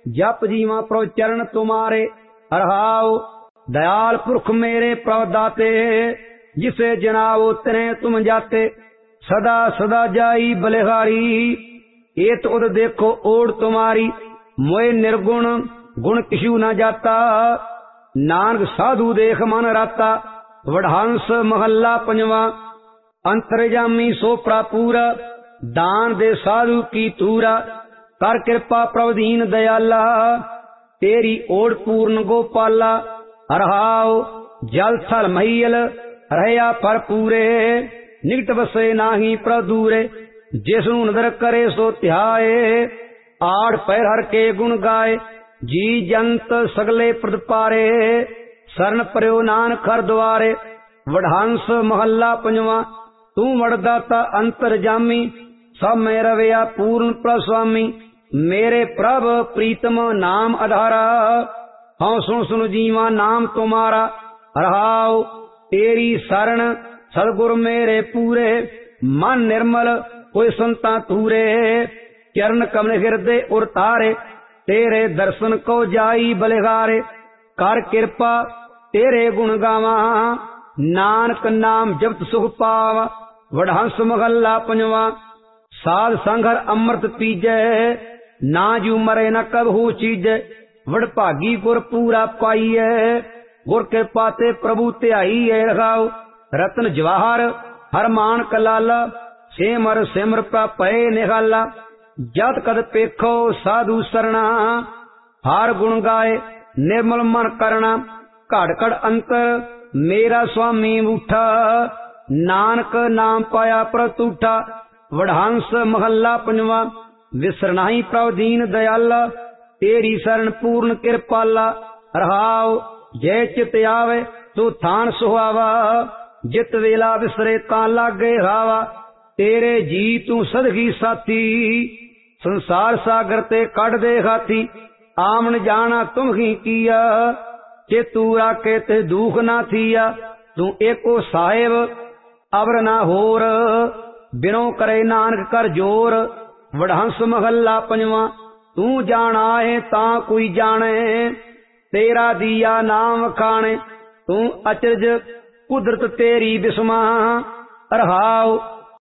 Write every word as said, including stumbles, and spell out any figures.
जप जीवा प्रभु चरण तुम्हारे। रहाओ दयाल पुरख मेरे प्रभु दाते, जिसे जनावो तने तुम जाते। सदा सदा जाई बलिहारी, एत उद देखो ओढ़ तुम्हारी। मोए निर्गुण गुण किशु न जाता, नानक साधु देख मन राता। वडहंस महला पंजवा। अंतरजामी सो प्रापूरा, दान दे साधु की तूरा। कर कृपा प्रभु दीन दयाला, तेरी ओढ़ पूर्ण गोपाला। रहाओ जल थल महियल रहया पर पूरे, निकट बसे नाही प्रदूरे। जिसनु नदर करे सो ध्याए, आड़ पैर हर के गुण गाए। जी जंत सगले प्रद पारे, शरण पर्यो नानक हर द्वारे। वडहंस महला पंजवा। तू वड़दाता अंतरजामी, सब में रवया पूर्ण प्रस्वामी। मेरे प्रभ प्रीतम नाम आधारा, हाँ सुन सुन जीवा नाम तुम्हारा। रहाओ तेरी शरण सदगुरु मेरे पूरे, मन निर्मल कोई संता तूरे। चरण कमल हृदय उर तारे, तेरे दर्शन को जाई बलिहारे। कर कृपा तेरे गुण गावा, नानक नाम जपत सुख पावा। वडहंस महला पंजवा। साध संघर अमृत पीजै, ना जू मरे न कबहू चीजै। वडभागी गुर पूरा पाईऐ, गुर के पाते प्रभु ध्याई है। रखाओ रतन जवाहर हर मान कलाला, सेमर सिमर पै निहाला। जत कद पेखो साधु सरना, हार गुण गाए निर्मल मन करना। घड़ घड़ अंतर मेरा स्वामी उठा, नानक नाम पाया प्रतूठा। वडहंस महला पंजवा। विसरनाही प्रभु दीन दयाला, तेरी शरण पूर्ण कृपाला। रहाओ जय चित आवे तो थान सुहावा, जित वेला विसरे ता लागे हावा। तेरे जी तू सदगी साथी, संसार सागर ते कड़ दे हाथी। आमन जाना तुम ही किया, चेतू राके ते दुख ना थिया। तू एको साहेब अबर ना होर, बिनो करे नानक कर जोर। वडहंस महला पंजवा। तू जाना है ता कोई जाने, तेरा दिया नाम खाने। तू अचरज कुदरत तेरी बिस्मा। रहाओ